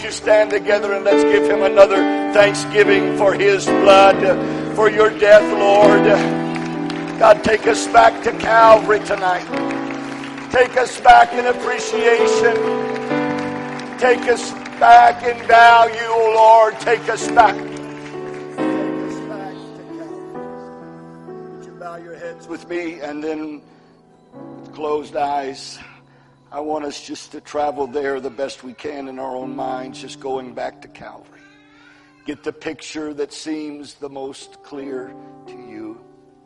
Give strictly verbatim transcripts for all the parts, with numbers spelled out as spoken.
you stand together and let's give him another thanksgiving for his blood, for your death, Lord. God, take us back to Calvary tonight. Take us back in appreciation. Take us back in value, oh Lord. Take us back. Take us back to Calvary. Would you bow your heads with me, and then with closed eyes, I want us just to travel there the best we can in our own minds, just going back to Calvary. Get the picture that seems the most clear to you.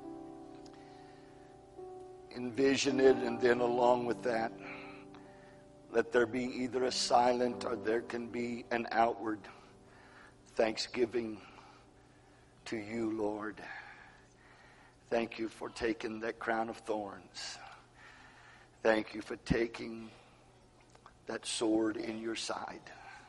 Envision it, and then along with that, let there be either a silent or there can be an outward thanksgiving to you, Lord. Thank you for taking that crown of thorns. Thank you for taking that sword in your side.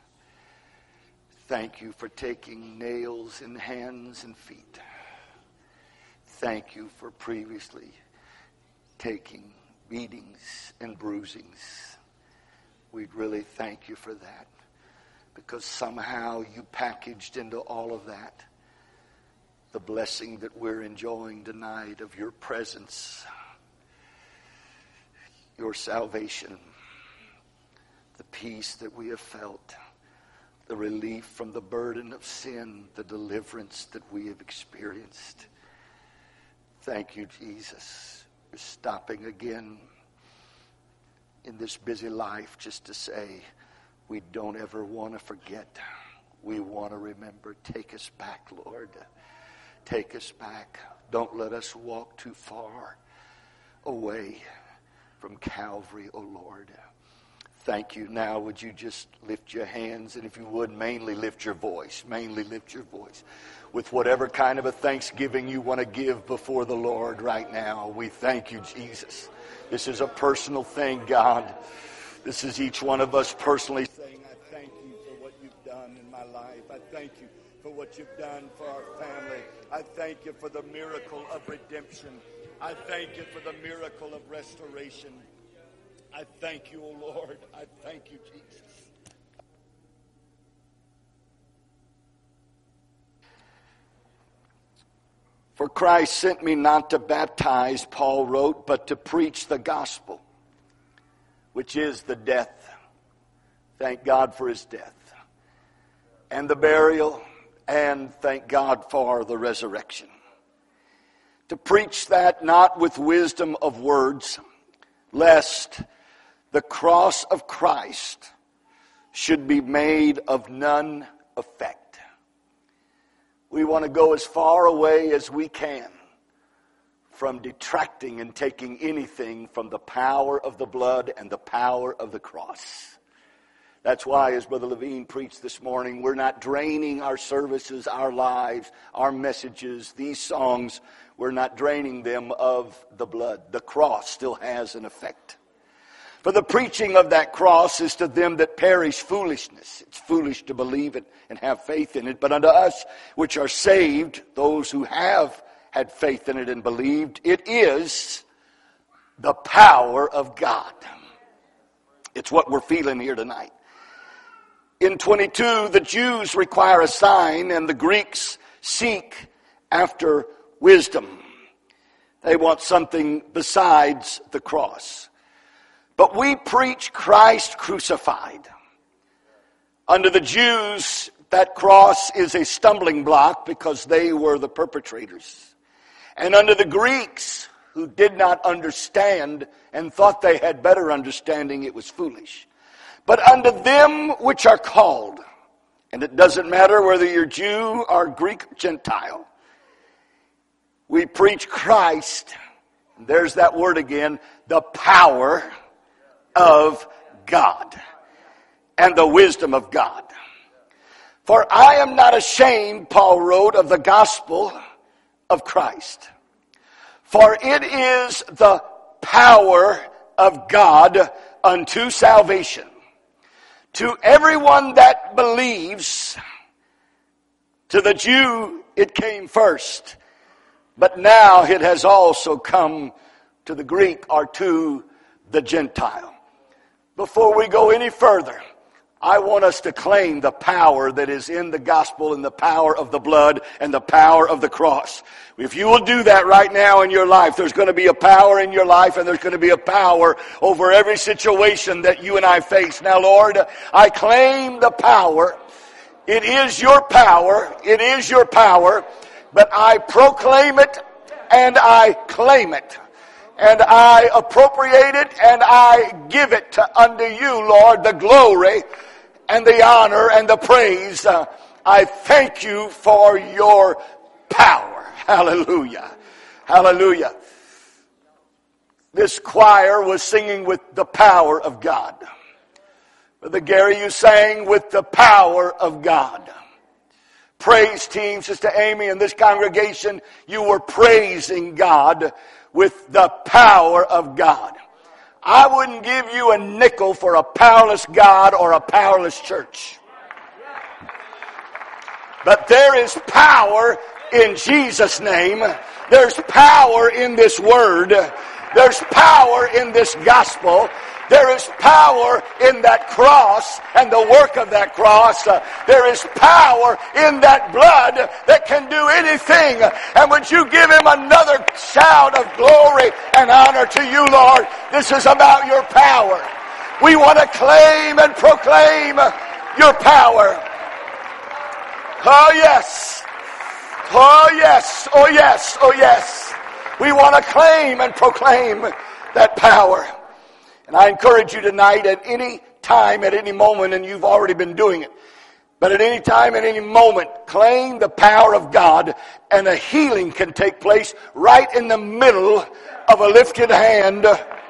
Thank you for taking nails in hands and feet. Thank you for previously taking beatings and bruisings. We'd really thank you for that, because somehow you packaged into all of that the blessing that we're enjoying tonight of your presence, your salvation, the peace that we have felt, the relief from the burden of sin, the deliverance that we have experienced. Thank you, Jesus, for stopping again in this busy life just to say, we don't ever want to forget. We want to remember. Take us back, Lord. Take us back. Don't let us walk too far away from Calvary, oh Lord. Thank you. Now, would you just lift your hands, and if you would, mainly lift your voice. Mainly lift your voice. With whatever kind of a thanksgiving you want to give before the Lord right now. We thank you, Jesus. This is a personal thing, God. This is each one of us personally saying, I thank you for what you've done in my life. I thank you for what you've done for our family. I thank you for the miracle of redemption. I thank you for the miracle of restoration. I thank you, O Lord. I thank you, Jesus. For Christ sent me not to baptize, Paul wrote, but to preach the gospel, which is the death. Thank God for his death. And the burial, and thank God for the resurrection. To preach that not with wisdom of words, lest the cross of Christ should be made of none effect. We want to go as far away as we can from detracting and taking anything from the power of the blood and the power of the cross. That's why, as Brother Levine preached this morning, we're not draining our services, our lives, our messages, these songs. We're not draining them of the blood. The cross still has an effect. For the preaching of that cross is to them that perish foolishness. It's foolish to believe it and have faith in it. But unto us which are saved, those who have had faith in it and believed, it is the power of God. It's what we're feeling here tonight. In twenty-two, the Jews require a sign and the Greeks seek after wisdom. They want something besides the cross. But we preach Christ crucified. Under the Jews, that cross is a stumbling block because they were the perpetrators. And under the Greeks, who did not understand and thought they had better understanding, it was foolish. But unto them which are called, and it doesn't matter whether you're Jew or Greek or Gentile, we preach Christ, and there's that word again, the power of God and the wisdom of God. For I am not ashamed, Paul wrote, of the gospel of Christ. For it is the power of God unto salvation to everyone that believes. To the Jew it came first, but now it has also come to the Greek or to the Gentile. Before we go any further, I want us to claim the power that is in the gospel and the power of the blood and the power of the cross. If you will do that right now in your life, there's going to be a power in your life, and there's going to be a power over every situation that you and I face. Now, Lord, I claim the power. It is your power. It is your power. But I proclaim it and I claim it. And I appropriate it and I give it to, unto you, Lord, the glory and the honor and the praise. Uh, I thank you for your power. Hallelujah. Hallelujah. This choir was singing with the power of God. Brother Gary, you sang with the power of God. Praise team, Sister Amy, and this congregation, you were praising God with the power of God. I wouldn't give you a nickel for a powerless God or a powerless church. But there is power in Jesus' name. There's power in this word. There's power in this gospel. There is power in that cross and the work of that cross. Uh, there is power in that blood that can do anything. And would you give him another shout of glory and honor to you, Lord? This is about your power. We want to claim and proclaim your power. Oh, yes. Oh, yes. Oh, yes. Oh, yes. We want to claim and proclaim that power. And I encourage you tonight, at any time, at any moment, and you've already been doing it, but at any time, at any moment, claim the power of God, and a healing can take place right in the middle of a lifted hand.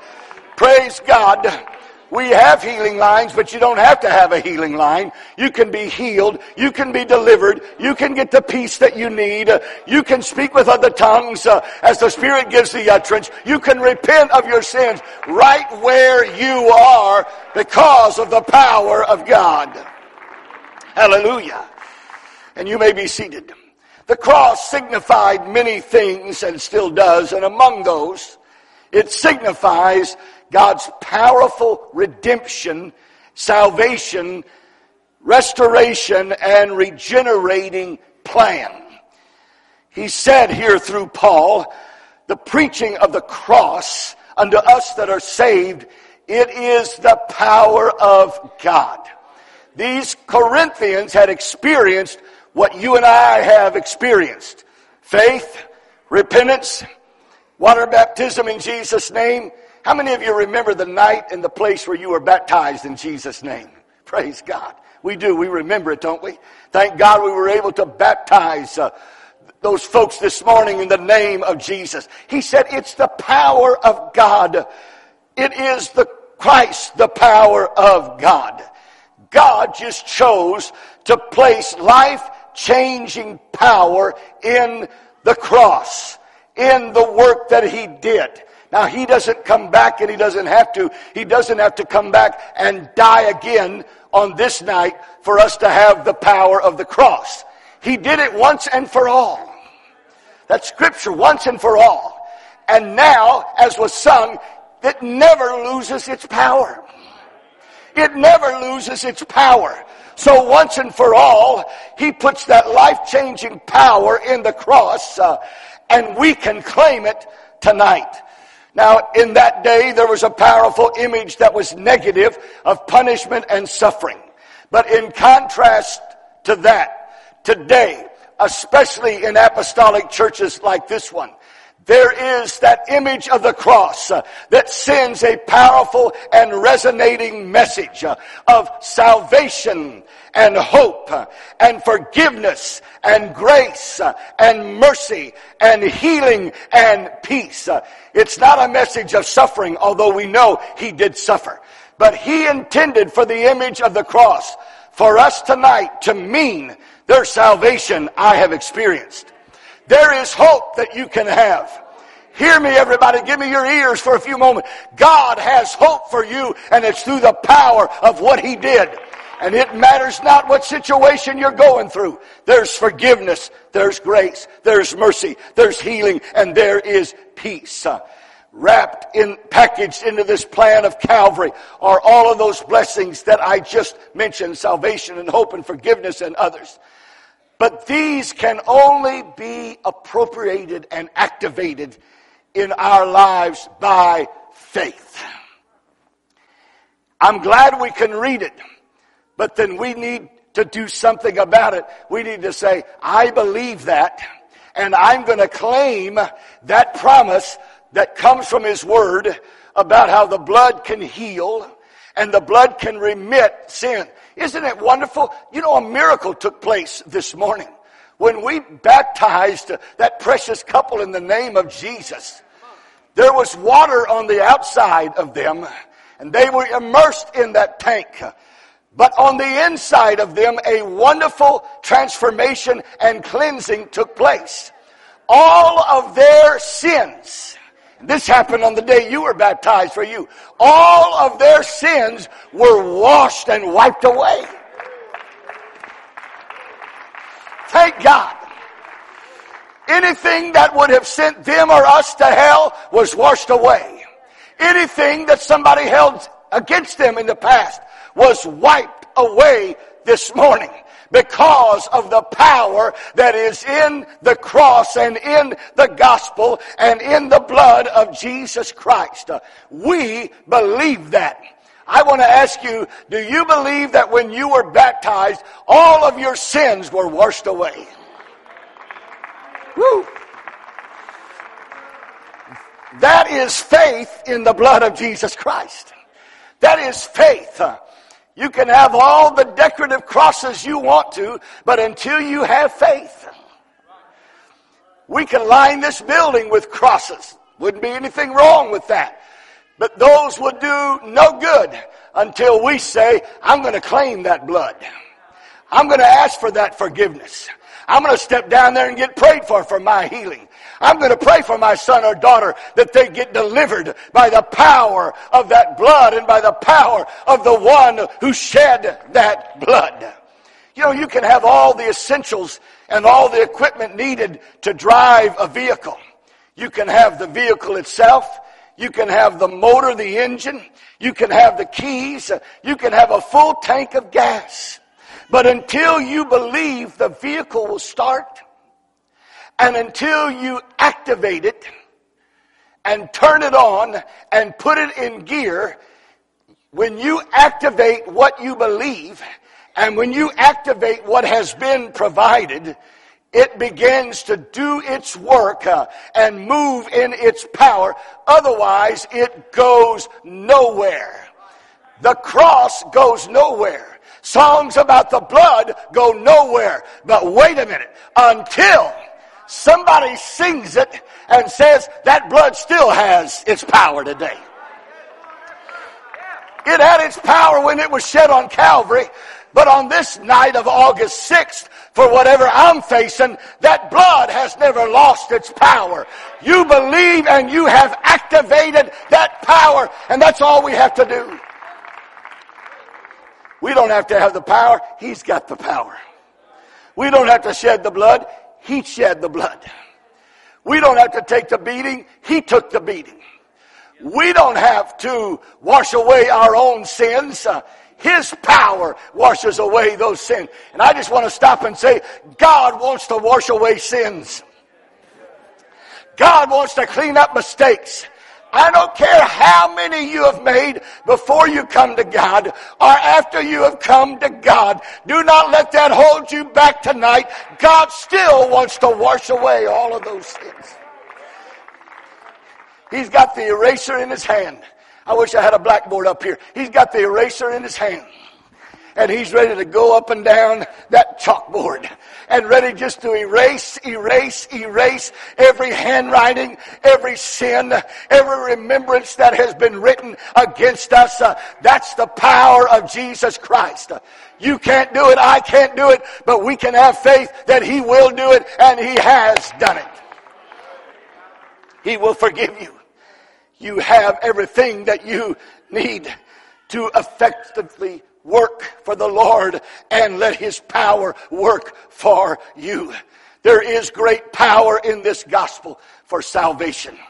Praise God. We have healing lines, but you don't have to have a healing line. You can be healed. You can be delivered. You can get the peace that you need. You can speak with other tongues uh, as the Spirit gives the utterance. You can repent of your sins right where you are because of the power of God. Hallelujah. And you may be seated. The cross signified many things and still does, and among those, it signifies God's powerful redemption, salvation, restoration, and regenerating plan. He said here through Paul, the preaching of the cross unto us that are saved, it is the power of God. These Corinthians had experienced what you and I have experienced. Faith, repentance, water baptism in Jesus' name. How many of you remember the night and the place where you were baptized in Jesus' name? Praise God. We do. We remember it, don't we? Thank God we were able to baptize uh, those folks this morning in the name of Jesus. He said it's the power of God. It is the Christ, the power of God. God just chose to place life-changing power in the cross, in the work that he did. Now, he doesn't come back, and he doesn't have to. He doesn't have to come back and die again on this night for us to have the power of the cross. He did it once and for all. That's Scripture, once and for all. And now, as was sung, it never loses its power. It never loses its power. So once and for all, he puts that life-changing power in the cross, uh, and we can claim it tonight. Now, in that day, there was a powerful image that was negative of punishment and suffering. But in contrast to that, today, especially in apostolic churches like this one, there is that image of the cross uh, that sends a powerful and resonating message uh, of salvation and hope uh, and forgiveness and grace uh, and mercy and healing and peace. Uh, it's not a message of suffering, although we know he did suffer. But he intended for the image of the cross for us tonight to mean there's salvation I have experienced. There is hope that you can have. Hear me, everybody. Give me your ears for a few moments. God has hope for you, and it's through the power of what he did. And it matters not what situation you're going through. There's forgiveness, there's grace, there's mercy, there's healing, and there is peace. Uh, wrapped in, packaged into this plan of Calvary are all of those blessings that I just mentioned, salvation and hope and forgiveness and others. But these can only be appropriated and activated in our lives by faith. I'm glad we can read it, but then we need to do something about it. We need to say, I believe that, and I'm going to claim that promise that comes from His Word about how the blood can heal and the blood can remit sin. Isn't it wonderful? You know, a miracle took place this morning when we baptized that precious couple in the name of Jesus. There was water on the outside of them, and they were immersed in that tank. But on the inside of them, a wonderful transformation and cleansing took place. All of their sins, this happened on the day you were baptized for you, all of their sins were washed and wiped away. Thank God. Anything that would have sent them or us to hell was washed away. Anything that somebody held against them in the past was wiped away this morning because of the power that is in the cross and in the gospel and in the blood of Jesus Christ. We believe that. I want to ask you, do you believe that when you were baptized, all of your sins were washed away? Woo! That is faith in the blood of Jesus Christ. That is faith. You can have all the decorative crosses you want to, but until you have faith. We can line this building with crosses. Wouldn't be anything wrong with that. But those would do no good until we say, I'm going to claim that blood. I'm going to ask for that forgiveness. I'm going to step down there and get prayed for for my healing. I'm going to pray for my son or daughter that they get delivered by the power of that blood and by the power of the one who shed that blood. You know, you can have all the essentials and all the equipment needed to drive a vehicle. You can have the vehicle itself. You can have the motor, the engine. You can have the keys. You can have a full tank of gas. But until you believe the vehicle will start, and until you activate it and turn it on and put it in gear, when you activate what you believe and when you activate what has been provided, it begins to do its work uh, and move in its power. Otherwise, it goes nowhere. The cross goes nowhere. Songs about the blood go nowhere. But wait a minute. Until somebody sings it and says that blood still has its power today. It had its power when it was shed on Calvary. But on this night of August sixth, for whatever I'm facing, that blood has never lost its power. You believe and you have activated that power, and that's all we have to do. We don't have to have the power. He's got the power. We don't have to shed the blood. He shed the blood. We don't have to take the beating. He took the beating. We don't have to wash away our own sins. Uh, His power washes away those sins. And I just want to stop and say, God wants to wash away sins. God wants to clean up mistakes. I don't care how many you have made before you come to God or after you have come to God. Do not let that hold you back tonight. God still wants to wash away all of those sins. He's got the eraser in his hand. I wish I had a blackboard up here. He's got the eraser in his hand. And he's ready to go up and down that chalkboard. And ready just to erase, erase, erase every handwriting, every sin, every remembrance that has been written against us. Uh, that's the power of Jesus Christ. Uh, you can't do it, I can't do it, but we can have faith that He will do it, and He has done it. He will forgive you. You have everything that you need to effectively work for the Lord and let His power work for you. There is great power in this gospel for salvation.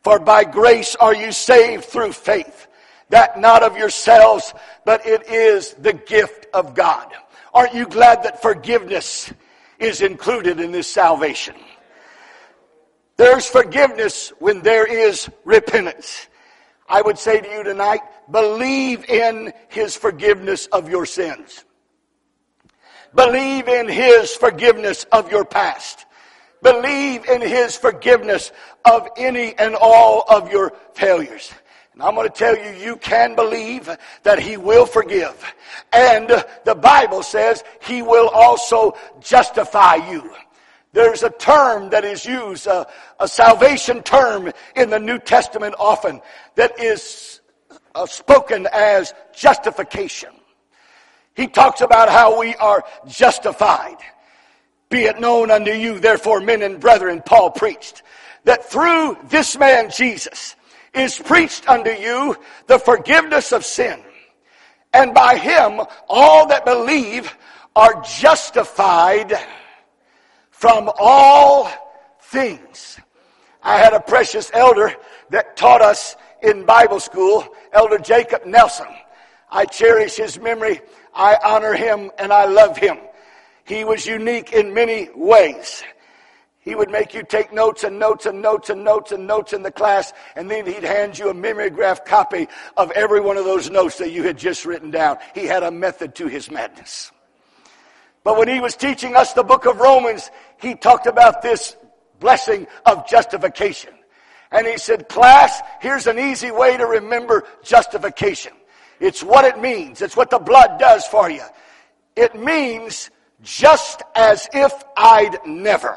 For by grace are you saved through faith, that not of yourselves, but it is the gift of God. Aren't you glad that forgiveness is included in this salvation? There's forgiveness when there is repentance. I would say to you tonight, believe in His forgiveness of your sins. Believe in His forgiveness of your past. Believe in His forgiveness of any and all of your failures. And I'm going to tell you, you can believe that He will forgive. And the Bible says He will also justify you. There's a term that is used, a, a salvation term in the New Testament often, that is uh, spoken as justification. He talks about how we are justified. Be it known unto you, therefore, men and brethren, Paul preached, that through this man Jesus is preached unto you the forgiveness of sin. And by Him all that believe are justified from all things. I had a precious elder that taught us in Bible school, Elder Jacob Nelson. I cherish his memory, I honor him, and I love him. He was unique in many ways. He would make you take notes and notes and notes and notes and notes in the class, and then he'd hand you a mimeograph copy of every one of those notes that you had just written down. He had a method to his madness. But when he was teaching us the book of Romans, he talked about this blessing of justification. And he said, class, here's an easy way to remember justification. It's what it means. It's what the blood does for you. It means just as if I'd never.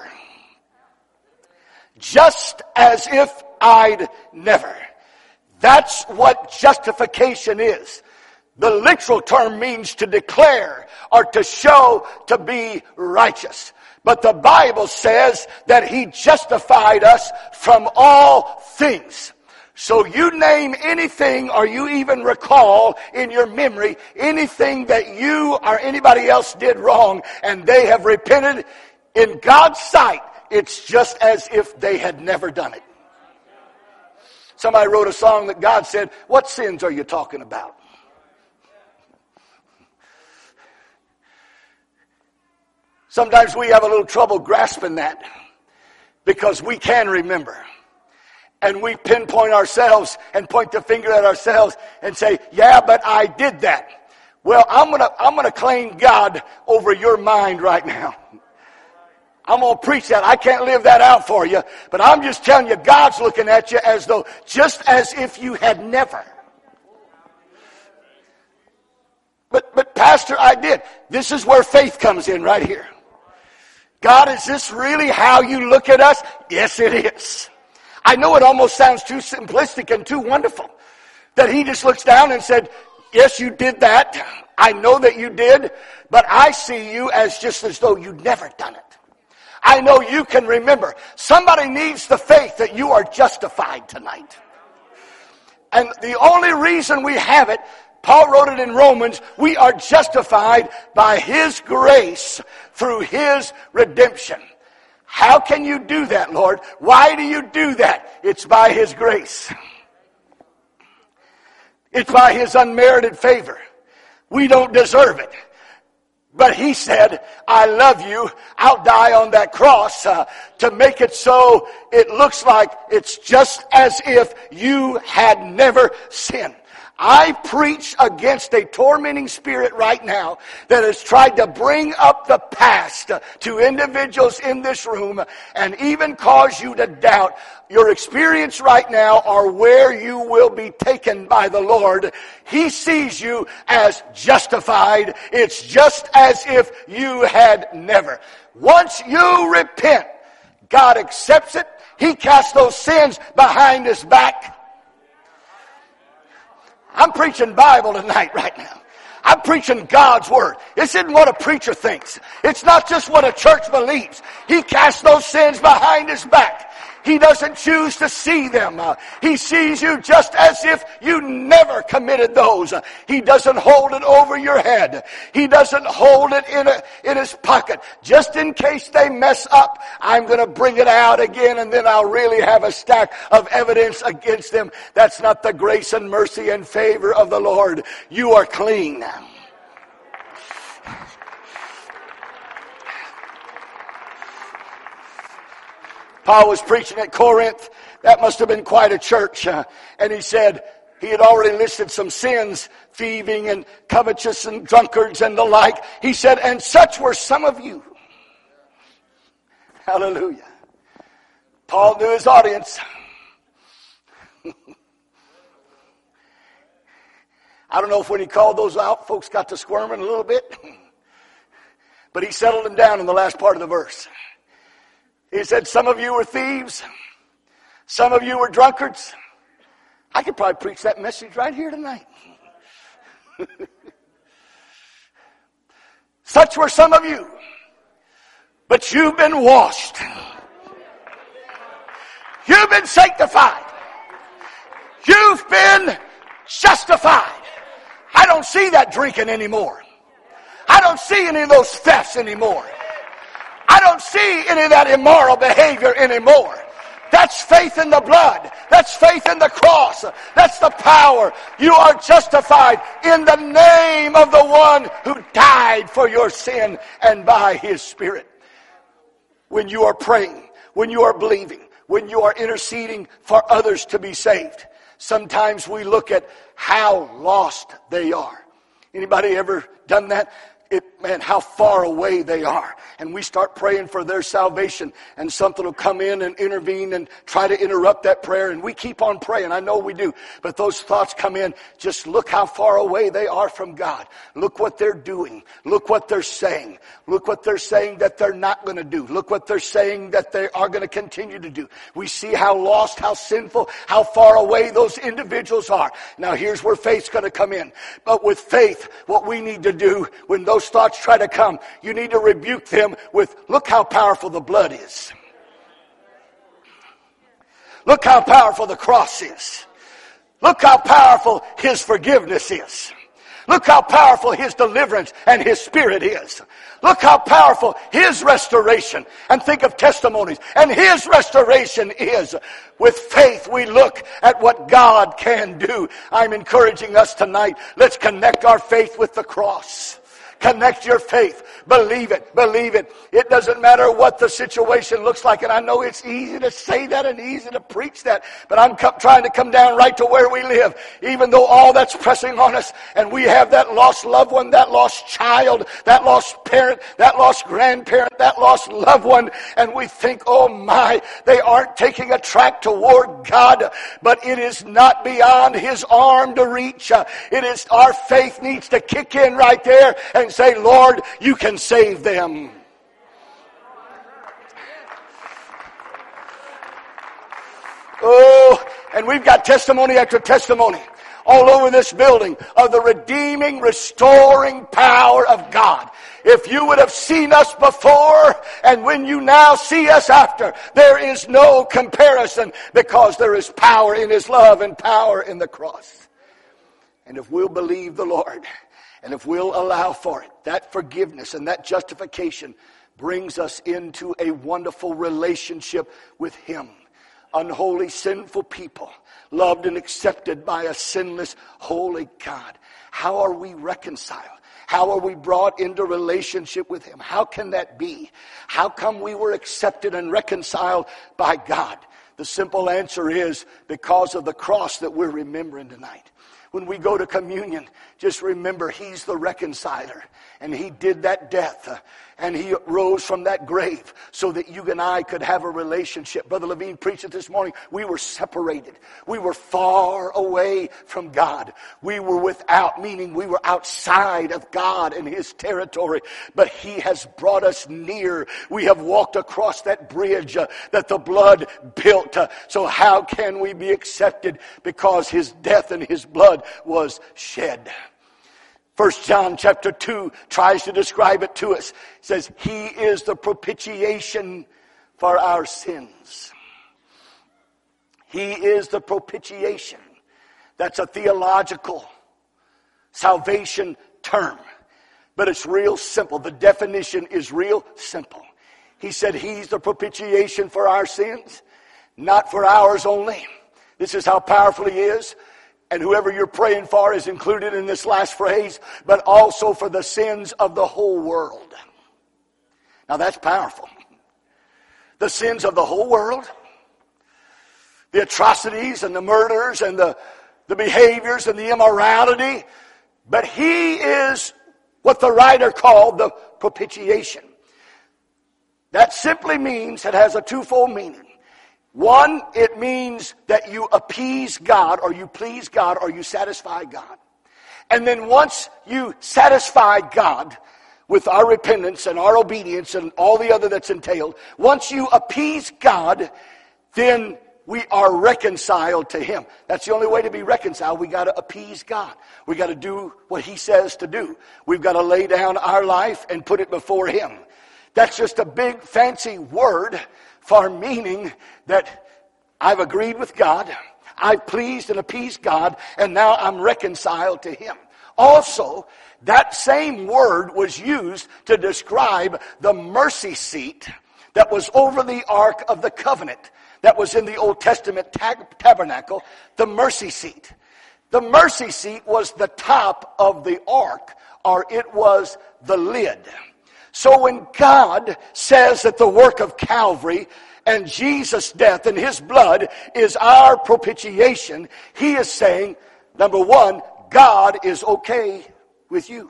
Just as if I'd never. That's what justification is. The literal term means to declare or to show to be righteous. But the Bible says that He justified us from all things. So you name anything, or you even recall in your memory anything that you or anybody else did wrong and they have repented, in God's sight, it's just as if they had never done it. Somebody wrote a song that God said, what sins are you talking about? Sometimes we have a little trouble grasping that because we can remember. And we pinpoint ourselves and point the finger at ourselves and say, yeah, but I did that. Well, I'm going to I'm going to claim God over your mind right now. I'm going to preach that. I can't live that out for you, but I'm just telling you, God's looking at you as though, just as if you had never. But, but Pastor, I did. This is where faith comes in right here. God, is this really how you look at us? Yes, it is. I know it almost sounds too simplistic and too wonderful that He just looks down and said, yes, you did that. I know that you did, but I see you as just as though you'd never done it. I know you can remember. Somebody needs the faith that you are justified tonight. And the only reason we have it, Paul wrote it in Romans, we are justified by His grace through His redemption. How can you do that, Lord? Why do you do that? It's by His grace. It's by His unmerited favor. We don't deserve it. But He said, I love you. I'll die on that cross uh, to make it so it looks like it's just as if you had never sinned. I preach against a tormenting spirit right now that has tried to bring up the past to individuals in this room and even cause you to doubt your experience right now or where you will be taken by the Lord. He sees you as justified. It's just as if you had never. Once you repent, God accepts it. He casts those sins behind His back. I'm preaching Bible tonight right now. I'm preaching God's Word. This isn't what a preacher thinks. It's not just what a church believes. He cast those sins behind His back. He doesn't choose to see them. Uh, he sees you just as if you never committed those. Uh, he doesn't hold it over your head. He doesn't hold it in a, in his pocket. Just in case they mess up, I'm going to bring it out again, and then I'll really have a stack of evidence against them. That's not the grace and mercy and favor of the Lord. You are clean. Paul was preaching at Corinth. That must have been quite a church. Uh, and he said he had already listed some sins, thieving and covetous and drunkards and the like. He said, and such were some of you. Hallelujah. Paul knew his audience. I don't know if when he called those out, folks got to squirming a little bit. But he settled them down in the last part of the verse. He said, some of you were thieves. Some of you were drunkards. I could probably preach that message right here tonight. Such were some of you. But you've been washed. You've been sanctified. You've been justified. I don't see that drinking anymore. I don't see any of those thefts anymore. I don't see any of that immoral behavior anymore. That's faith in the blood. That's faith in the cross. That's the power. You are justified in the name of the one who died for your sin and by his Spirit. When you are praying, when you are believing, when you are interceding for others to be saved, sometimes we look at how lost they are. Anybody ever done that? It, man, how far away they are. And we start praying for their salvation, and something will come in and intervene and try to interrupt that prayer, and we keep on praying. I know we do. But those thoughts come in. Just look how far away they are from God. Look what they're doing. Look what they're saying. Look what they're saying that they're not going to do. Look what they're saying that they are going to continue to do. We see how lost, how sinful, how far away those individuals are. Now here's where faith's going to come in. But with faith, what we need to do when those Those thoughts try to come, you need to rebuke them with, look how powerful the blood is. Look how powerful the cross is. Look how powerful his forgiveness is. Look how powerful his deliverance and his Spirit is. Look how powerful his restoration, and think of testimonies, and his restoration is. With faith we look at what God can do. I'm encouraging us tonight, let's connect our faith with the cross. Connect your faith. Believe it. Believe it. It doesn't matter what the situation looks like. And I know it's easy to say that and easy to preach that. But I'm co- trying to come down right to where we live. Even though all that's pressing on us, and we have that lost loved one, that lost child, that lost parent, that lost grandparent, that lost loved one. And we think, oh my, they aren't taking a track toward God. But it is not beyond his arm to reach. Uh, it is, our faith needs to kick in right there and say, Lord, you can save them. Oh, and we've got testimony after testimony all over this building of the redeeming, restoring power of God. If you would have seen us before, and when you now see us after, there is no comparison, because there is power in his love and power in the cross. And if we'll believe the Lord, and if we'll allow for it, that forgiveness and that justification brings us into a wonderful relationship with him. Unholy, sinful people, loved and accepted by a sinless, holy God. How are we reconciled? How are we brought into relationship with him? How can that be? How come we were accepted and reconciled by God? The simple answer is because of the cross that we're remembering tonight. When we go to communion, just remember he's the reconciler. And he did that death. Uh, and he rose from that grave so that you and I could have a relationship. Brother Levine preached it this morning. We were separated. We were far away from God. We were without, meaning we were outside of God and his territory. But he has brought us near. We have walked across that bridge uh, that the blood built. Uh, so how can we be accepted? Because his death and his blood was shed. First John chapter two tries to describe it to us. It says, he is the propitiation for our sins. He is the propitiation. That's a theological salvation term. But it's real simple. The definition is real simple. He said he's the propitiation for our sins, not for ours only. This is how powerful he is. And whoever you're praying for is included in this last phrase, but also for the sins of the whole world. Now that's powerful. The sins of the whole world, the atrocities and the murders and the, the behaviors and the immorality. But he is what the writer called the propitiation. That simply means, it has a twofold meaning. One, it means that you appease God, or you please God, or you satisfy God. And then once you satisfy God with our repentance and our obedience and all the other that's entailed, once you appease God, then we are reconciled to him. That's the only way to be reconciled. We got to appease God. We got to do what he says to do. We've got to lay down our life and put it before him. That's just a big fancy word for meaning that I've agreed with God, I've pleased and appeased God, and now I'm reconciled to him. Also, that same word was used to describe the mercy seat that was over the Ark of the Covenant, that was in the Old Testament tab- tabernacle, the mercy seat. The mercy seat was the top of the ark, or it was the lid. So when God says that the work of Calvary and Jesus' death and his blood is our propitiation, he is saying, number one, God is okay with you.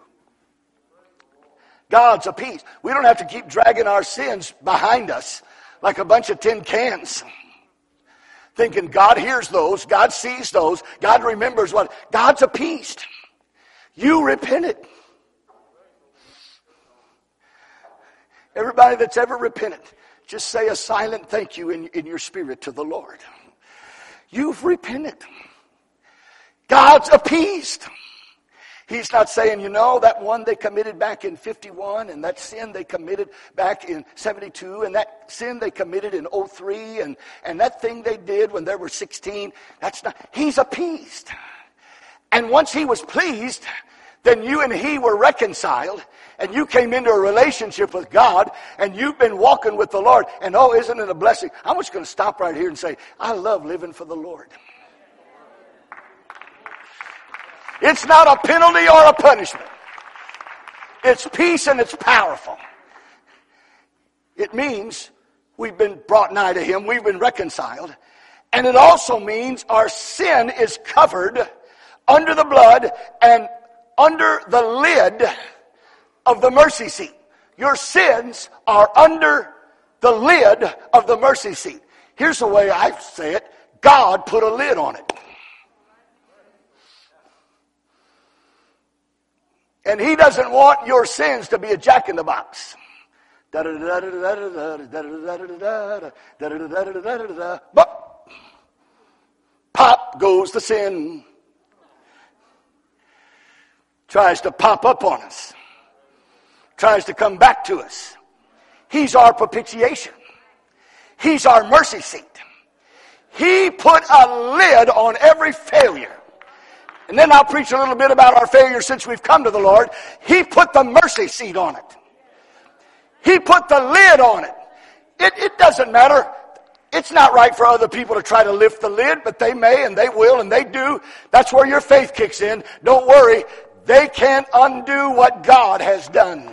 God's appeased. We don't have to keep dragging our sins behind us like a bunch of tin cans, thinking God hears those, God sees those, God remembers what. God's appeased. You repented. Everybody that's ever repented, just say a silent thank you in, in your spirit to the Lord. You've repented. God's appeased. He's not saying, you know, that one they committed back in fifty-one, and that sin they committed back in seventy-two, and that sin they committed in oh three, and, and that thing they did when they were sixteen. That's not, he's appeased. And once he was pleased, then you and he were reconciled, and you came into a relationship with God, and you've been walking with the Lord. And oh, isn't it a blessing? I'm just going to stop right here and say, I love living for the Lord. It's not a penalty or a punishment. It's peace and it's powerful. It means we've been brought nigh to him, we've been reconciled. And it also means our sin is covered under the blood and under the lid of the mercy seat. Your sins are under the lid of the mercy seat. Here's the way I say it. God put a lid on it. And he doesn't want your sins to be a jack-in-the-box. But pop goes the sin. Tries to pop up on us. Tries to come back to us. He's our propitiation. He's our mercy seat. He put a lid on every failure. And then I'll preach a little bit about our failure since we've come to the Lord. He put the mercy seat on it. He put the lid on it. It, it doesn't matter. It's not right for other people to try to lift the lid, but they may and they will and they do. That's where your faith kicks in. Don't worry. They can't undo what God has done.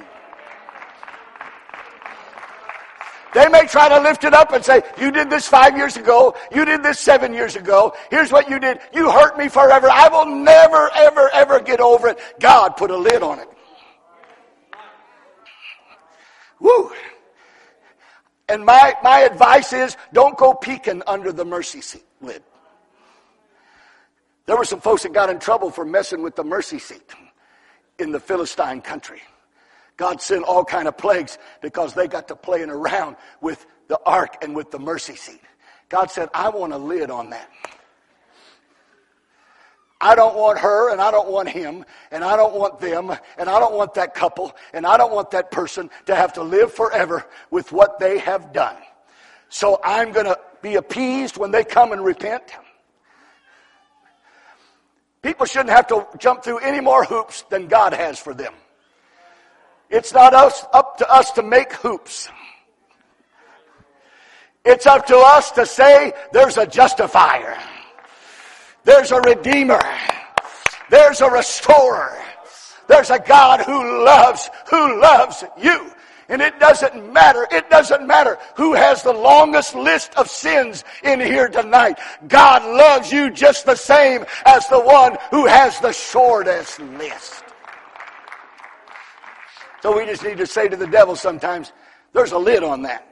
They may try to lift it up and say, you did this five years ago. You did this seven years ago. Here's what you did. You hurt me forever. I will never, ever, ever get over it. God put a lid on it. Woo. And my, my advice is, don't go peeking under the mercy seat lid. There were some folks that got in trouble for messing with the mercy seat in the Philistine country. God sent all kind of plagues because they got to playing around with the ark and with the mercy seat. God said, I want a lid on that. I don't want her, and I don't want him, and I don't want them, and I don't want that couple, and I don't want that person to have to live forever with what they have done. So I'm going to be appeased when they come and repent. People shouldn't have to jump through any more hoops than God has for them. It's not us, up to us to make hoops. It's up to us to say there's a justifier. There's a redeemer. There's a restorer. There's a God who loves, who loves you. And it doesn't matter, it doesn't matter who has the longest list of sins in here tonight. God loves you just the same as the one who has the shortest list. So we just need to say to the devil sometimes, there's a lid on that.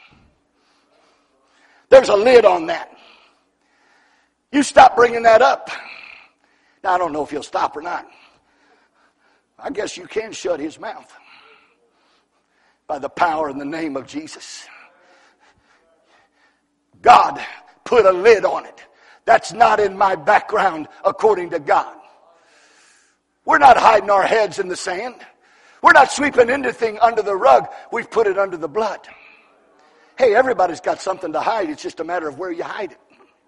There's a lid on that. You stop bringing that up. Now, I don't know if he'll stop or not. I guess you can shut his mouth by the power in the name of Jesus. God put a lid on it. That's not in my background according to God. We're not hiding our heads in the sand. We're not sweeping anything under the rug. We've put it under the blood. Hey, everybody's got something to hide. It's just a matter of where you hide it.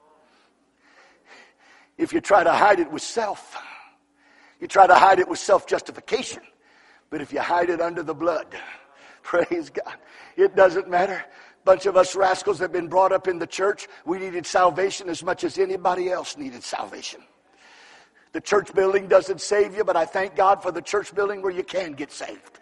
If you try to hide it with self, you try to hide it with self-justification. But if you hide it under the blood, praise God, it doesn't matter. Bunch of us rascals that have been brought up in the church, we needed salvation as much as anybody else needed salvation. The church building doesn't save you, but I thank God for the church building where you can get saved.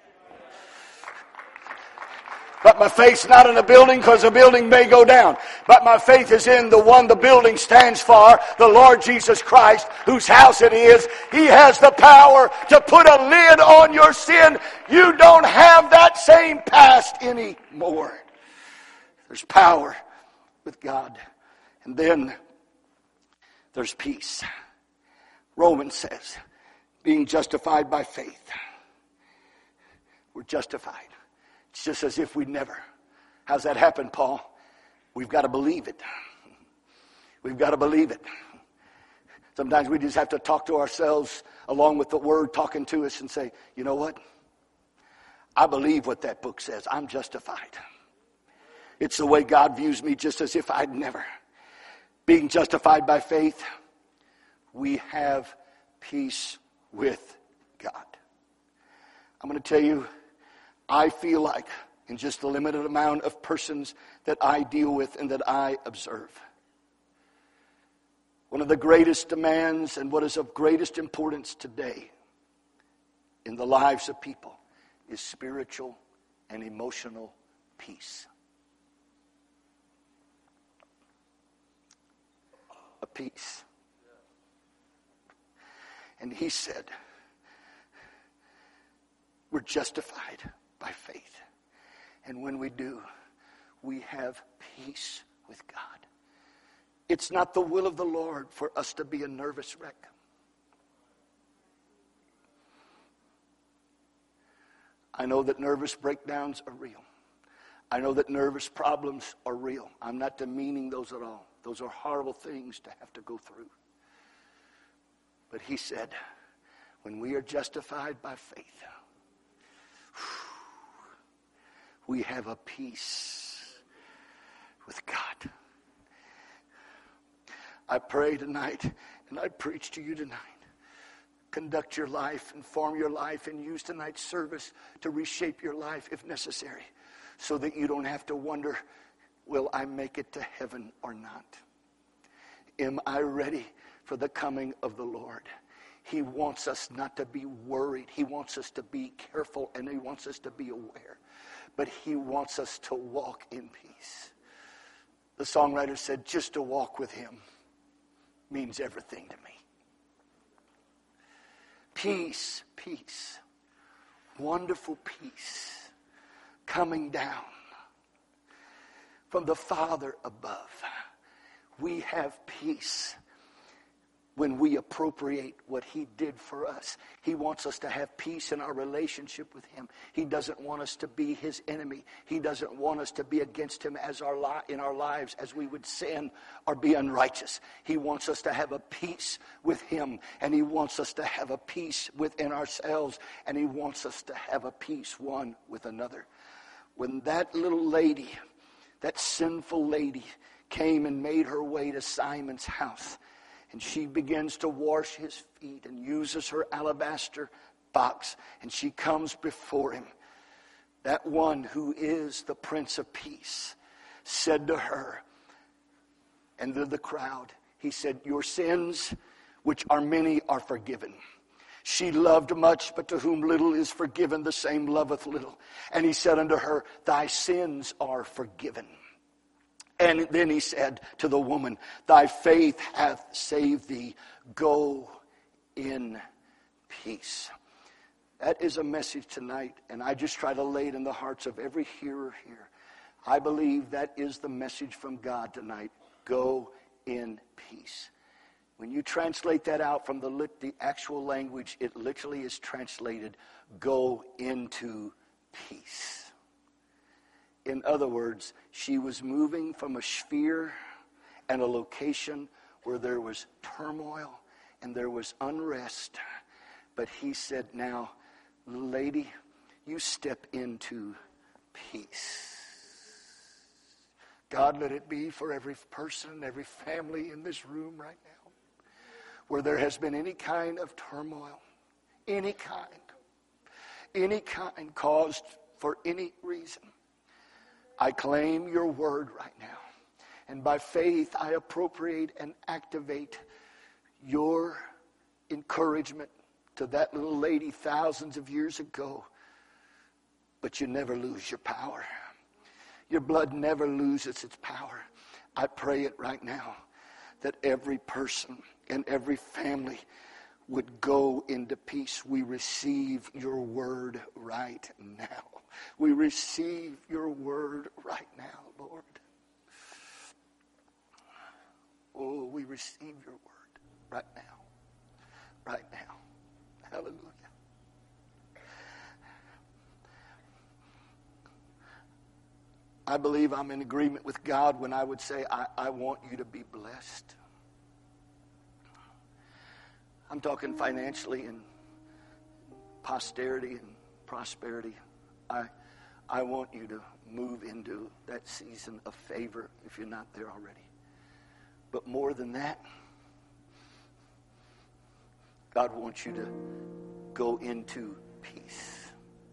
But my faith's not in a building because the building may go down. But my faith is in the one the building stands for, the Lord Jesus Christ, whose house it is. He has the power to put a lid on your sin. You don't have that same past anymore. There's power with God. And then there's peace. Romans says, being justified by faith. We're justified. It's just as if we'd never. How's that happen, Paul? We've got to believe it. We've got to believe it. Sometimes we just have to talk to ourselves along with the Word talking to us and say, you know what? I believe what that book says. I'm justified. It's the way God views me, just as if I'd never. Being justified by faith, we have peace with God. I'm going to tell you, I feel like, in just the limited amount of persons that I deal with and that I observe, one of the greatest demands and what is of greatest importance today in the lives of people is spiritual and emotional peace. A peace. And he said, we're justified by faith. And when we do, we have peace with God. It's not the will of the Lord for us to be a nervous wreck. I know that nervous breakdowns are real. I know that nervous problems are real. I'm not demeaning those at all. Those are horrible things to have to go through. But he said, when we are justified by faith, we have a peace with God. I pray tonight, and I preach to you tonight. Conduct your life, inform your life, and use tonight's service to reshape your life if necessary, so that you don't have to wonder, will I make it to heaven or not? Am I ready for the coming of the Lord? He wants us not to be worried. He wants us to be careful, and he wants us to be aware. But he wants us to walk in peace. The songwriter said, just to walk with him means everything to me. Peace, peace, wonderful peace coming down from the Father above. We have peace when we appropriate what he did for us. He wants us to have peace in our relationship with him. He doesn't want us to be his enemy. He doesn't want us to be against him as our li- in our lives as we would sin or be unrighteous. He wants us to have a peace with him, and he wants us to have a peace within ourselves, and he wants us to have a peace one with another. When that little lady, that sinful lady, came and made her way to Simon's house. And she begins to wash his feet and uses her alabaster box. And she comes before him. That one who is the Prince of Peace said to her and to the crowd, he said, your sins, which are many, are forgiven. She loved much, but to whom little is forgiven, the same loveth little. And he said unto her, thy sins are forgiven. And then he said to the woman, thy faith hath saved thee. Go in peace. That is a message tonight, and I just try to lay it in the hearts of every hearer here. I believe that is the message from God tonight. Go in peace. When you translate that out from the, lit, the actual language, it literally is translated, go into peace. In other words, she was moving from a sphere and a location where there was turmoil and there was unrest. But he said, now, lady, you step into peace. God, let it be for every person, every family in this room right now, where there has been any kind of turmoil, any kind, any kind caused for any reason. I claim your word right now. And by faith, I appropriate and activate your encouragement to that little lady thousands of years ago. But you never lose your power. Your blood never loses its power. I pray it right now that every person and every family would go into peace. We receive your word right now. We receive your word right now, Lord. Oh, we receive your word right now. Right now. Hallelujah. I believe I'm in agreement with God when I would say, I, I want you to be blessed. I'm talking financially and posterity and prosperity. I, I want you to move into that season of favor if you're not there already. But more than that, God wants you to go into peace.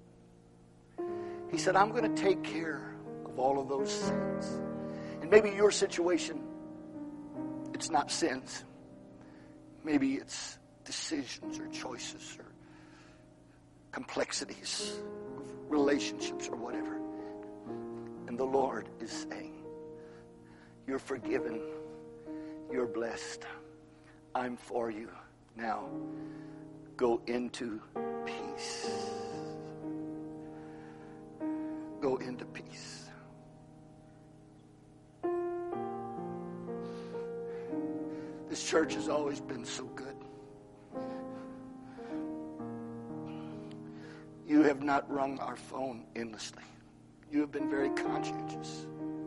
He said, I'm going to take care of all of those sins. And maybe your situation, it's not sins. Maybe it's decisions or choices or complexities of relationships or whatever. And the Lord is saying, you're forgiven. You're blessed. I'm for you. Now, go into peace. Go into peace. This church has always been so good. You have not rung our phone endlessly. You have been very conscientious.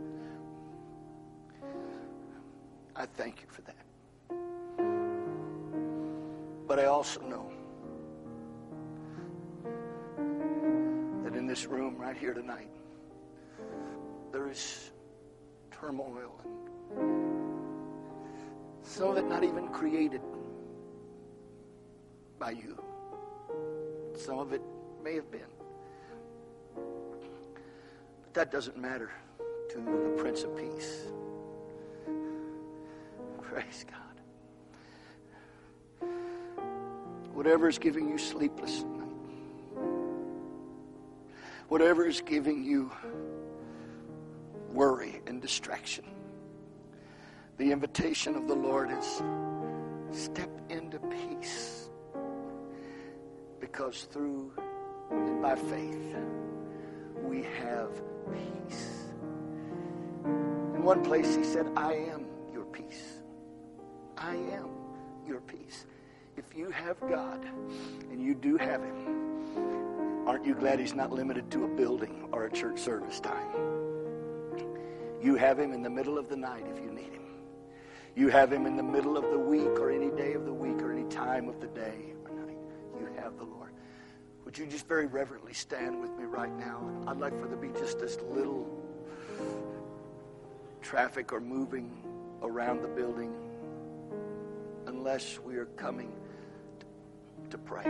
I thank you for that. But I also know that in this room right here tonight, there is turmoil and some of it not even created by you. Some of it may have been. But that doesn't matter to the Prince of Peace. Praise God. Whatever is giving you sleepless night, whatever is giving you worry and distraction, the invitation of the Lord is step into peace. Because through and by faith, we have peace. In one place he said, I am your peace. I am your peace. If you have God, and you do have him, aren't you glad he's not limited to a building or a church service time? You have him in the middle of the night if you need him. You have him in the middle of the week or any day of the week or any time of the day or night. You have the Lord. Would you just very reverently stand with me right now? I'd like for there to be just this little traffic are moving around the building unless we are coming to pray.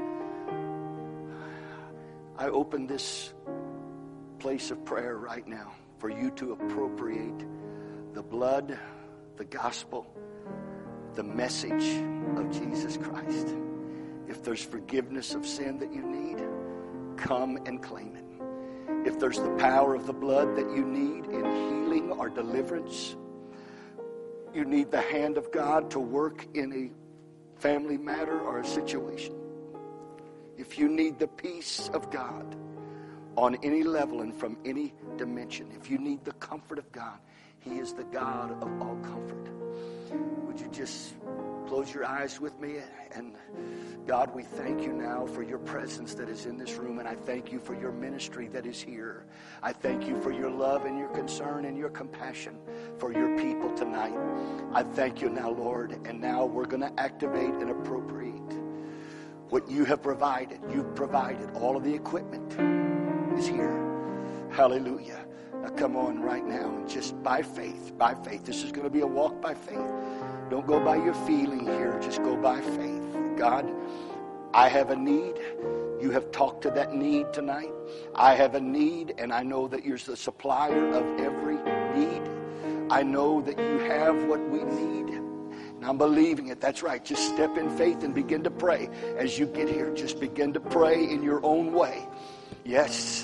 I open this place of prayer right now for you to appropriate the blood, the gospel, the message of Jesus Christ. If there's forgiveness of sin that you need, come and claim it. If there's the power of the blood that you need in healing or deliverance, you need the hand of God to work in a family matter or a situation. If you need the peace of God on any level and from any dimension, if you need the comfort of God, He is the God of all comfort. Would you just close your eyes with me? And God, we thank you now for your presence that is in this room, and I thank you for your ministry that is here. I thank you for your love and your concern and your compassion for your people tonight. I thank you now, Lord, and now we're going to activate and appropriate what you have provided. You've provided. All of the equipment is here. Hallelujah. Now come on right now, and just by faith, by faith. This is going to be a walk by faith. Don't go by your feeling here. Just go by faith. God, I have a need. You have talked to that need tonight. I have a need, and I know that you're the supplier of every need. I know that you have what we need. And I'm believing it. That's right. Just step in faith and begin to pray. As you get here, just begin to pray in your own way. Yes.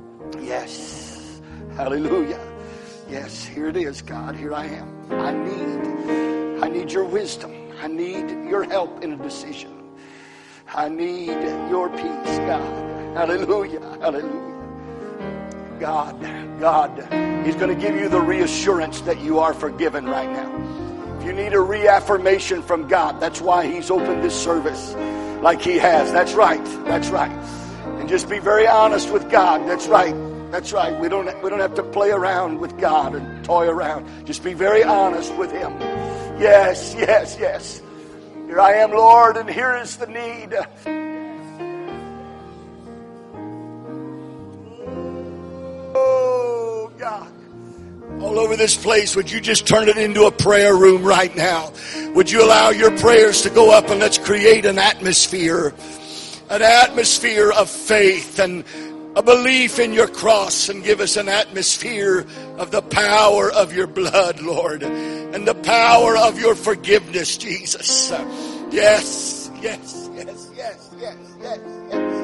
Yes. Hallelujah. Yes, here it is, God. Here I am. I need, I need your wisdom. I need your help in a decision. I need your peace, God. Hallelujah. Hallelujah. God, God, He's going to give you the reassurance that you are forgiven right now. If you need a reaffirmation from God, that's why He's opened this service like He has. That's right. That's right. And just be very honest with God. That's right. That's right. We don't, we don't have to play around with God and toy around. Just be very honest with Him. Yes, yes, yes. Here I am, Lord, and here is the need. Oh, God. All over this place, would you just turn it into a prayer room right now? Would you allow your prayers to go up, and let's create an atmosphere, an atmosphere of faith and a belief in your cross, and give us an atmosphere of the power of your blood, Lord, and the power of your forgiveness, Jesus. Yes, yes, yes, yes, yes, yes, yes.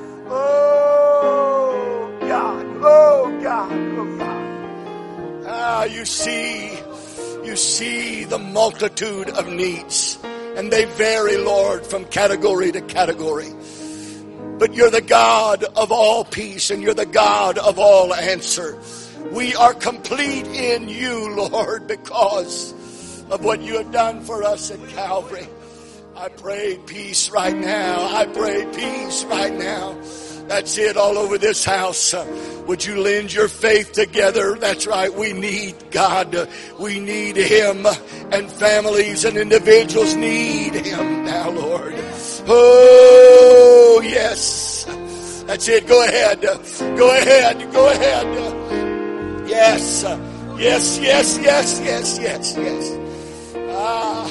Oh, God, oh, God, oh, God. Ah, you see, you see the multitude of needs, and they vary, Lord, from category to category. But you're the God of all peace, and you're the God of all answer. We are complete in you, Lord, because of what you have done for us at Calvary. I pray peace right now. I pray peace right now. That's it, all over this house. Would you lend your faith together? That's right. We need God. We need Him. And families and individuals need Him now, Lord. Oh, yes. That's it. Go ahead. Go ahead. Go ahead. Yes. Yes, yes, yes, yes, yes, yes. Ah,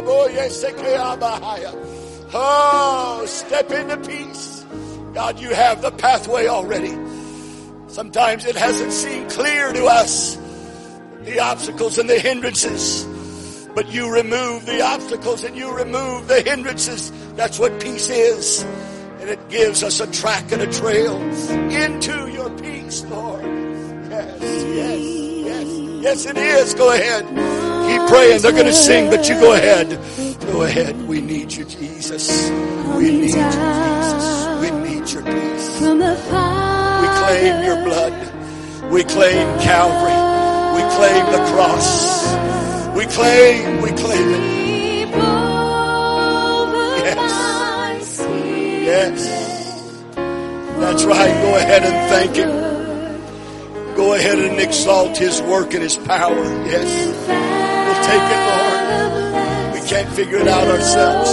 oh, step into peace. God, you have the pathway already. Sometimes it hasn't seemed clear to us, the obstacles and the hindrances. But you remove the obstacles and you remove the hindrances. That's what peace is. And it gives us a track and a trail into your peace, Lord. Yes, yes, yes. Yes, it is. Go ahead. Keep praying. They're going to sing, but you go ahead. Go ahead. We need you, Jesus. We need you, Jesus. We need your peace. We claim your blood. We claim Calvary. We claim the cross. We claim, we claim it. Yes. Yes. That's right. Go ahead and thank Him. Go ahead and exalt His work and His power. Yes. We'll take it, Lord. We can't figure it out ourselves.